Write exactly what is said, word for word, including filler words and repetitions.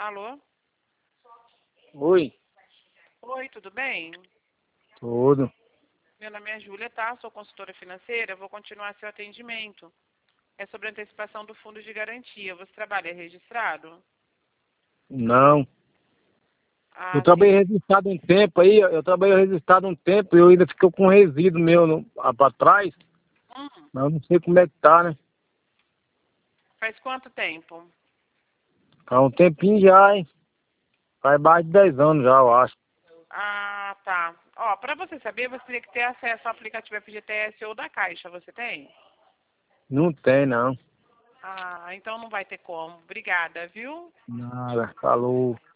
Alô? Oi, Oi, tudo bem? tudo. Meu nome é Júlia, tá? Sou consultora financeira, vou continuar seu atendimento. É sobre a antecipação do fundo de garantia. Você trabalha registrado? Não. Eu Ah, trabalhei sim. registrado um tempo aí, eu trabalhei registrado um tempo e eu ainda fiquei com resíduo meu no, ah, pra trás, Hum, mas eu não sei como é que tá, né? faz quanto tempo? Faz um tempinho já, hein? Faz mais de dez anos já, eu acho. Ah, tá. Ó, pra você saber, você teria que ter acesso ao aplicativo F G T S ou da Caixa. Você tem? Não tem, não. Ah, então não vai ter como. Obrigada, viu? Nada. Falou.